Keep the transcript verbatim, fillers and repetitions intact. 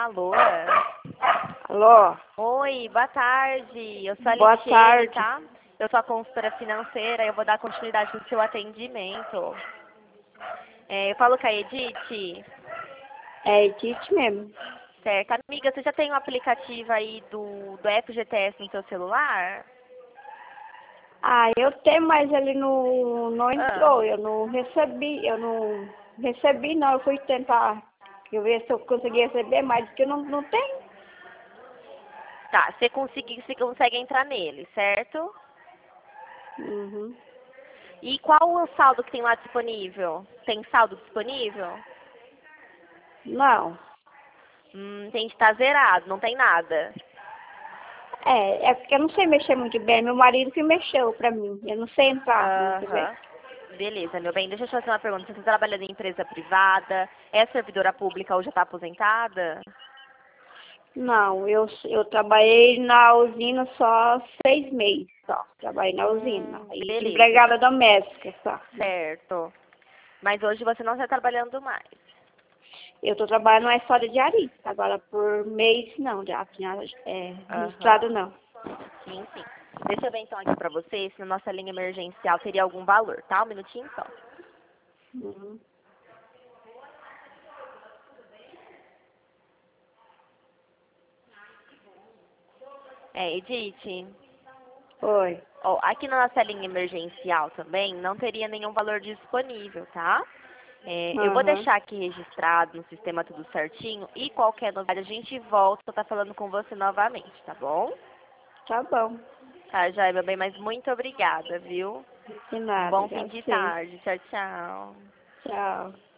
Alô? Alô? Oi, boa tarde. Eu sou a Boa Litiene, tarde. tá? Eu sou a consultora financeira e eu vou dar continuidade no seu atendimento. É, eu falo com a Edith. É Edith mesmo. Certo. Amiga, você já tem o aplicativo aí do, do F G T S no seu celular? Ah, eu tenho, mas ele não, não Ah, entrou. Eu não recebi, eu não recebi não. Eu fui tentar eu ver se eu conseguia receber, mas que eu não, não tem. tá. Você, consegui, você consegue entrar nele, certo? Uhum. E qual o saldo que tem lá disponível? Tem saldo disponível? Não. Hum, tem de estar zerado, não tem nada. É, é porque eu não sei mexer muito bem. Meu marido que mexeu pra mim. Eu não sei entrar muito bem. Aham. Beleza, meu bem. Deixa eu te fazer uma pergunta. Você está trabalhando em empresa privada? É servidora pública ou já está aposentada? Não, eu, eu trabalhei na usina só seis meses, só. Trabalhei na usina. Hum, E de beleza. empregada doméstica, só. Certo. Mas hoje você não está trabalhando mais. Eu estou trabalhando na história de Arista. Agora, por mês, não. Já tinha é, Aham. registrado, não. Sim, sim. Deixa eu ver então aqui pra você se na nossa linha emergencial teria algum valor, tá? Um minutinho só. Uhum. É, Edith. Oi. Ó, aqui na nossa linha emergencial também não teria nenhum valor disponível, tá? É, eu vou Aham. deixar aqui registrado no sistema tudo certinho e qualquer novidade a gente volta pra estar falando com você novamente, tá bom? Tá bom. Tá, Joia, meu bem, mas muito obrigada, viu? De Um nada. bom fim Já de sei. tarde. Tchau, tchau. Tchau.